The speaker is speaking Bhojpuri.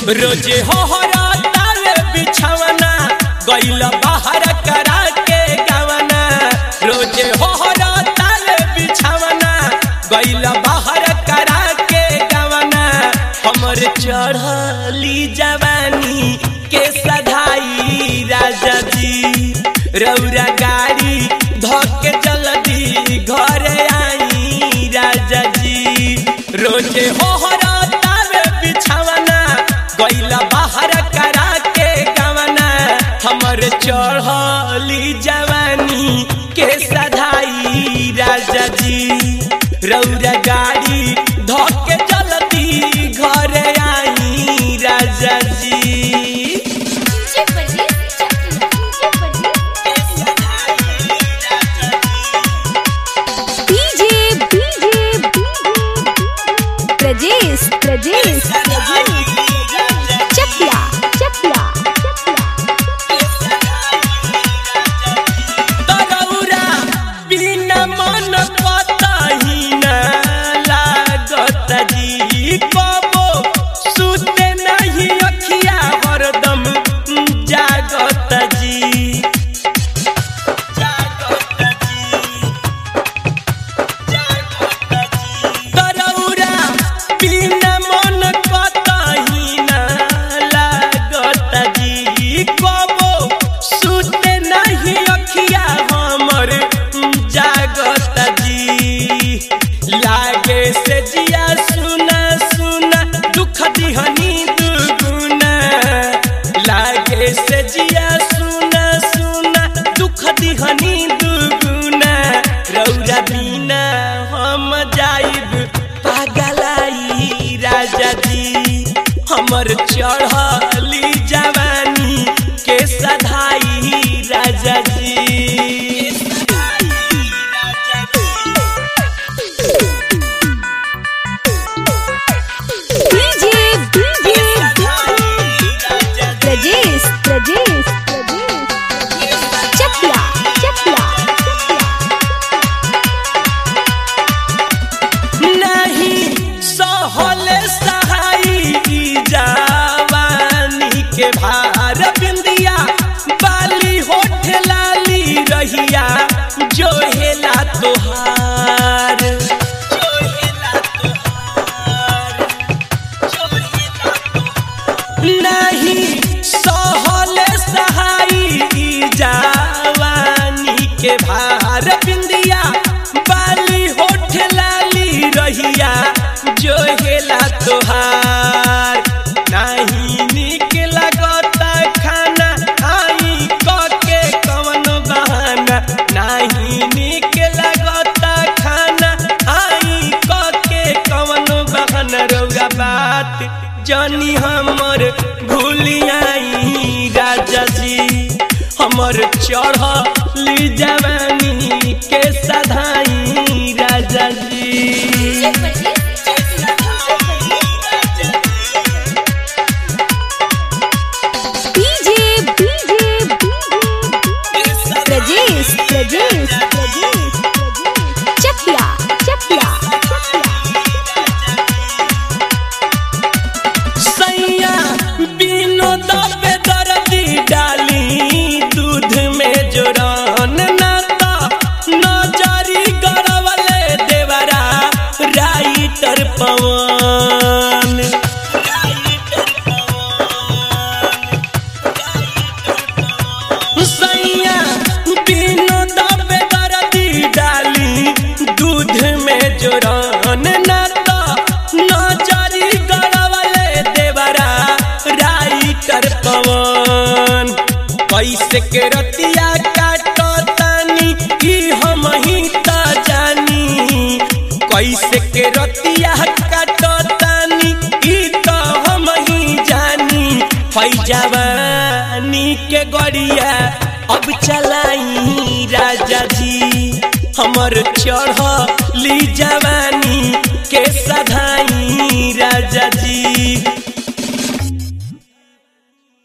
रोजे होहरातावे बिछावना गइल बाहर करा के गावना। रोजे होहरातावे बिछावना गइल बाहर करा के गावना। हमर चढ़ली जवानी के सधाई राजा जी रौरा गाड़ी धोके जल्दी घरे आई राजा जी। रोजे होहरातावे बिछावना गइला बाहर करा के गावना। हमर चढ़ली जवानी के सधाई राजा जी रौरा गाड़ी धोके जल्दी घरे आई राजा जी। प्रजेश चकिया तरौरा बिना मन कतही न लागत जी। कबो सुते नहीं अखिया हरदम जागत जी। तरौरा बिना मन कतही न लागत जी। कबो सुते नहीं अखिया हमर जागत जी। लागे से जिया सुना सुना दुख दिहनी दुगुना। लागे से जिया सुना सुना दुख दिहनी दुगुना। रौरा बिना हम जाइब पागलाई राजा जी हमर चढ़ली जवानी के सधाई राजा जी। प्रजेश चकिया नहीं सहल सहाई जवानी के भार बिंदिया बाली होठ लाली रहिया जो हेला तोहार। नहीं सहल सहाई जवानी के भार बिंदिया बाली होठ लाली रहिया जो हेला तोहार। नहीं निक लगता खाना आई के कवन बहाना। नहीं निक लगता खाना आई के कवन बहाना। रौरा बात जानी हमर भूलियाई राजा जी हमर चढ़ली जवानी के सधाई राजा जी। प्रजेश चकिया सैया बिनो दबे दर्दी डाली दूध में जोरन नाता नजरी गरवले देवरा राइटर पवन। सैया बिनो दबे दर्दी डाली दूध में जोरन नाता नजरी गरवले देवरा राइटर पवन। कैसे के रतिया काटो तानी ई हम ही त जानी। कैसे के रतिया काटो तानी ई तो हम ही जानी। जवानी के गड़िया अब चलाई राजा जी हमर चढ़ली जवानी के सधाई राजा